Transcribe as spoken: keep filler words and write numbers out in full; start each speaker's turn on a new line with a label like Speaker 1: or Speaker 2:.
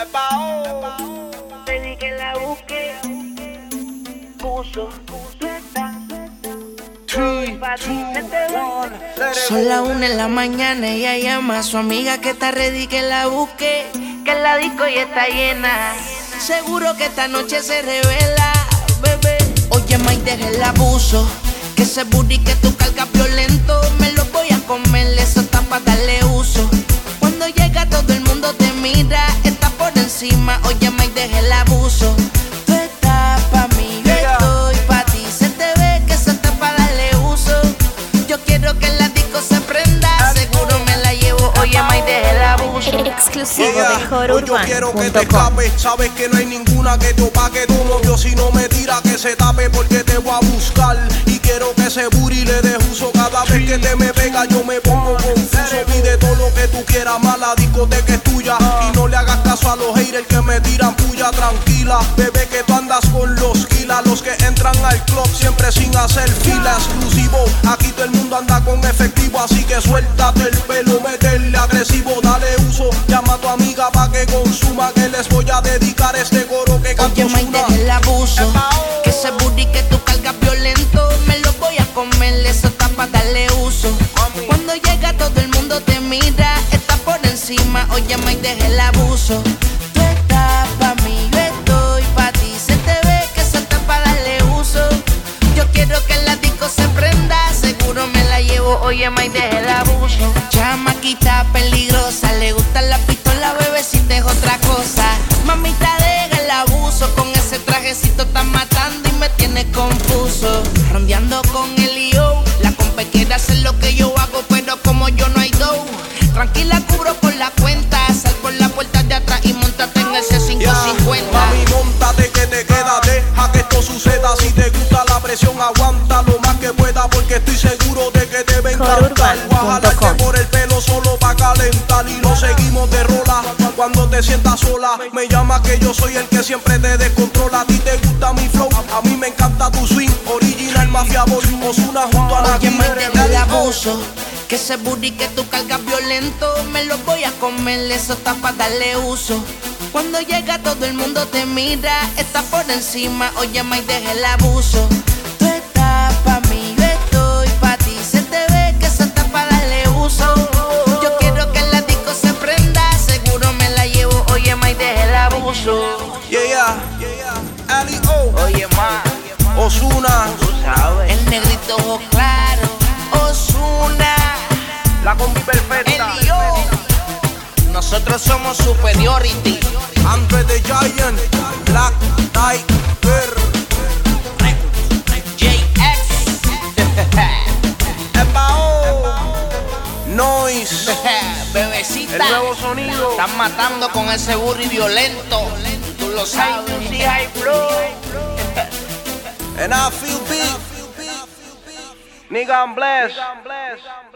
Speaker 1: Pedí que la busque, puso,
Speaker 2: Son las una de la mañana, ella llama a su amiga que está ready, que la busque, que la disco ya está llena. Seguro que esta noche se revela, bebé. Oye, Mike, deja el abuso, que ese booty que tú cargas violento, me lo voy a comer, eso está pa' darle uso. Cuando llega todo el mundo te mira, está por encima. Oye, Mike, deja el abuso. Tú estás pa' mí, yo estoy pa' ti. Se te ve que eso está pa' darle uso. Yo quiero que la disco se prenda, seguro me la llevo. Oye, Mike, deja el abuso.
Speaker 3: Exclusivo
Speaker 4: Yeah.
Speaker 3: de Core
Speaker 4: Hoy yo
Speaker 3: Urban
Speaker 4: quiero que
Speaker 3: punto
Speaker 4: te
Speaker 3: com.
Speaker 4: escape. Sabes que no hay ninguna que te opaque. Tu novio si no me tira que se tape, porque te voy a buscar. Y quiero que ese booty le dé uso. Cada vez que te me pega yo me pongo confuso. Pide todo lo que tú quieras, más la discoteca es tuya. Y no le hagas caso a los haters que me tiran puya. Tranquila, bebé, que tú andas con los kilas. Los que entran al club siempre sin hacer fila. Exclusivo, aquí todo el mundo anda con efectivo. Así que suéltate el pelo, métele agresivo, dale uso. Llama a tu amiga pa' que consuma, que les voy a dedicar este coro que canto.
Speaker 2: Oye, Mike, deja el abuso, que ese booty que tú cargas violento, me lo voy a comer, eso está pa' darle uso. Cuando llega todo el mundo te mira, está por encima. Oye, Mike, deja el abuso. Tú estás pa' mí, yo estoy pa' ti. Se te ve que eso está pa' darle uso. Yo quiero que la disco se prenda, seguro me la llevo. Oye, Mike, deja el abuso. Chamaquita peligrosa, le gusta la pistola, bebecita es otra cosa. Mamita, deja el abuso, con ese trajecito estás matando y me tienes confuso. Rondeando con el I O, la compa quiere hacer lo que yo hago, pero como yo no hay dough. Tranquila, cubro por la cuenta, sal por la puerta de atrás y montate en ese quinientos cincuenta.
Speaker 4: Yeah. Mami, montate que te queda, deja que esto suceda. Si te gusta la presión, aguanta lo más que pueda, porque estoy seguro de que te va a encantar. Ojalá que por el pelo solo pa' calentar. Y lo seguimos de rola, cuando te sientas sola me llama que yo soy el que siempre te descontrola. A ti te gusta mi flow, a mí me encanta tu swing. Original Mafia Boy, Ozuna junto a la
Speaker 2: Oye, Mike,
Speaker 4: Killer.
Speaker 2: deja el abuso, que ese booty que tú cargas violento, me lo voy a comer, eso está pa' darle uso. Cuando llega todo el mundo te mira, está por encima. Oye, Mike, deja el abuso. Tú estás pa' mí, yo estoy pa' ti. Se te ve que eso está pa' darle uso. Yo quiero que la disco se prenda, seguro me la llevo. Oye, Mike, deja el abuso.
Speaker 4: Yeah, yeah, Ali O,
Speaker 2: Oye, ma,
Speaker 4: Ozuna,
Speaker 2: tú sabes, el negrito ojo claro, Ozuna,
Speaker 4: la combi perfecta.
Speaker 2: el I O. Nosotros somos superiority.
Speaker 4: Andre the Giant, Black Tiger,
Speaker 2: J X.
Speaker 4: Noise,
Speaker 2: Bebecita,
Speaker 4: el nuevo sonido.
Speaker 2: están matando con ese burri violento. Tú lo sabes.
Speaker 4: And I feel big. Nigga, I'm blessed.